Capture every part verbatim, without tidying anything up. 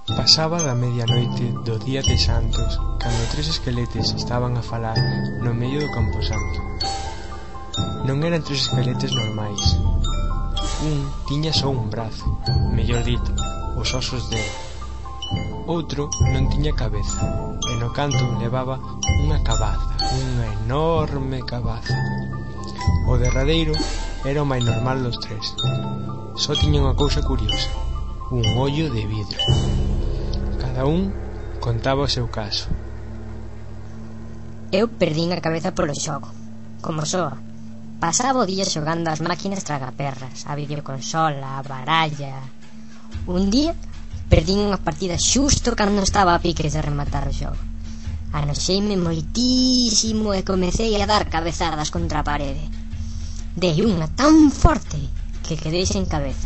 Pasaba da medianoite do día de Santos cando tres esqueletes estaban a falar no medio do camposanto. Non eran tres esqueletes normais. Un tiña só un brazo, mellor dito, os osos dele. Outro non tiña cabeza e no canto levaba unha cabaza, unha enorme cabaza. O derradeiro era o máis normal dos tres. Só tiña unha cousa curiosa, un ollo de vidro. Cada un contaba o seu caso. Eu perdín a cabeza polo xogo, como soa. Pasaba o día xogando as máquinas tragaperras, a videoconsola, a baralla. Un día perdín unha partida xusto cando estaba a piques de rematar o xogo. Anoxeime moitísimo e comecei a dar cabezadas contra a parede. Dei unha tan forte que quedei sen cabeza.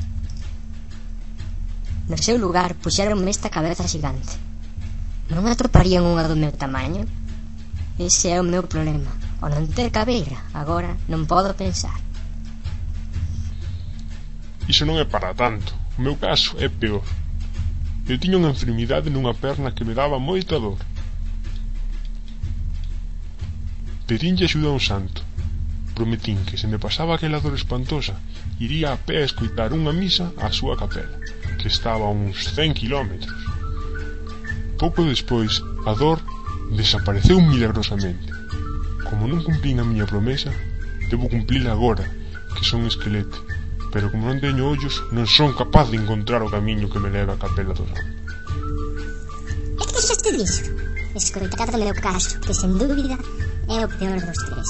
No seu lugar puxeronme esta cabeza xigante. Non atroparían unha do meu tamaño? Ese é o meu problema. O non ter cabeira, agora non podo pensar. Iso non é para tanto. O meu caso é peor. Eu tiña unha enfermidade nunha perna que me daba moita dor. Pedinlle axuda a un santo. Prometín que se me pasaba aquela dor espantosa, iría a pé a escoitar unha misa á súa capela, que estaba a uns cen kilómetros. Pouco despois, a dor desapareceu milagrosamente. Como non cumplín a miña promesa, debo cumplila agora, que son esquelete, pero como non teño ollos, non son capaz de encontrar o camiño que me leva a capela do santo. E que xa te dixo? Escoitad o meu caso, que sen dúbida é o peor dos tres.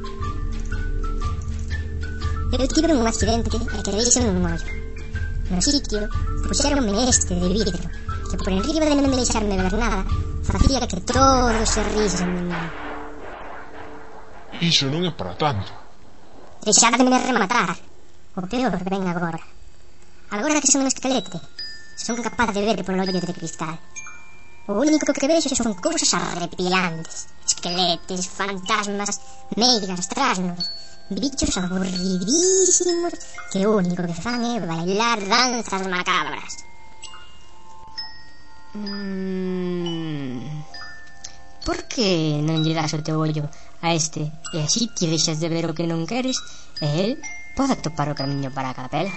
Eu tive un accidente e quedei sen un ollo. No sitio puxeronme este de vidro, que por enriba de non me deixarme ver nada, facía que todos se risen de mí. Iso non é para tanto. Deixadme rematar. O peor ven agora. Agora que son un esquelete, son capaz de ver polo ollo de cristal. O único que vexo son cousas arrepiantes. Esqueletes, fantasmas, meigas, trasnos, bichos aburridísimos que o único que fan é bailar danzas macabras. Mm, por que non lle das o teu ollo a este e así te deixas de ver o que non queres e el pode atopar o camiño para a capela?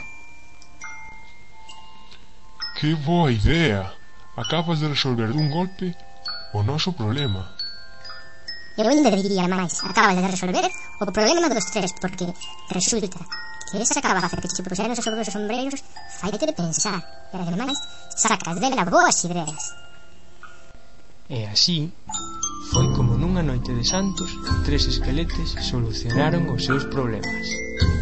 Que boa idea! Acabas de resolver dun golpe o noso problema. Eu ainda diría máis, acabas de resolver o problema dos tres, porque resulta que esa cabaza que te puxeron sobre os sombreiros faite de pensar, e ademais sacas dela boas ideas. E así foi como nunha noite de Santos tres esqueletes solucionaron os seus problemas.